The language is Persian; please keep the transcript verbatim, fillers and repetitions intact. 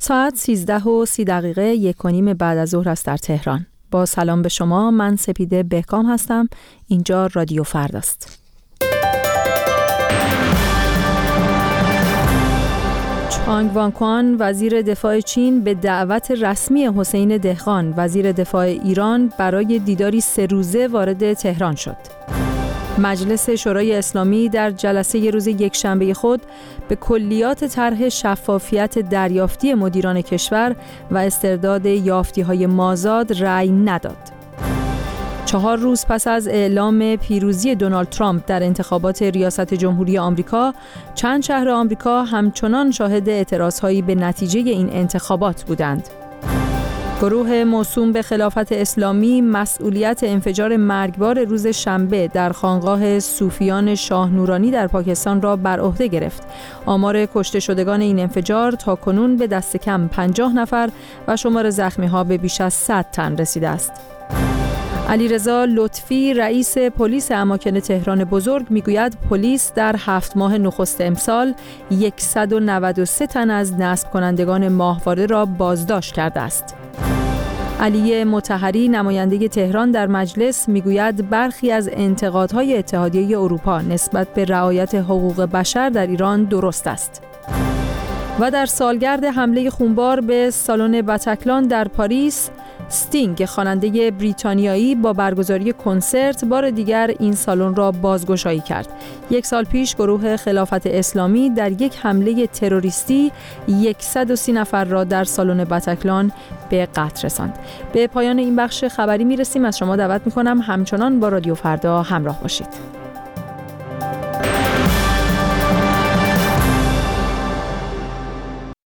ساعت سیزده و سی دقیقه یک و نیم بعد از ظهر است در تهران. با سلام به شما، من سپیده بهکام هستم. اینجا رادیو فرداست. چانگ وانکوان وزیر دفاع چین به دعوت رسمی حسین دهقان وزیر دفاع ایران برای دیداری سه روزه وارد تهران شد. مجلس شورای اسلامی در جلسه روز یکشنبه خود به کلیات طرح شفافیت دریافتی مدیران کشور و استرداد یافتی‌های مازاد رأی نداد. چهار روز پس از اعلام پیروزی دونالد ترامپ در انتخابات ریاست جمهوری آمریکا، چند شهر آمریکا همچنان شاهد اعتراضهایی به نتیجه این انتخابات بودند. گروه موسوم به خلافت اسلامی مسئولیت انفجار مرگبار روز شنبه در خانقاه صوفیان شاه نورانی در پاکستان را بر عهده گرفت. آمار کشته شدگان این انفجار تا کنون به دست کم پنجاه نفر و شمار زخمی‌ها به بیش از صد تن رسیده است. علیرضا لطفی رئیس پلیس اماکن تهران بزرگ میگوید پلیس در هفت ماه نخست امسال صد و نود و سه تن از نصب کنندگان ماهواره را بازداشت کرده است. علی مطهری نماینده تهران در مجلس میگوید برخی از انتقادهای اتحادیه اروپا نسبت به رعایت حقوق بشر در ایران درست است. و در سالگرد حمله خونبار به سالن بتکلان در پاریس، استینگ خواننده بریتانیایی با برگزاری کنسرت بار دیگر این سالن را بازگشایی کرد. یک سال پیش گروه خلافت اسلامی در یک حمله تروریستی صد و سی نفر را در سالن بتکلان به قتل رساند. به پایان این بخش خبری میرسیم. از شما دعوت میکنم همچنان با رادیو فردا همراه باشید.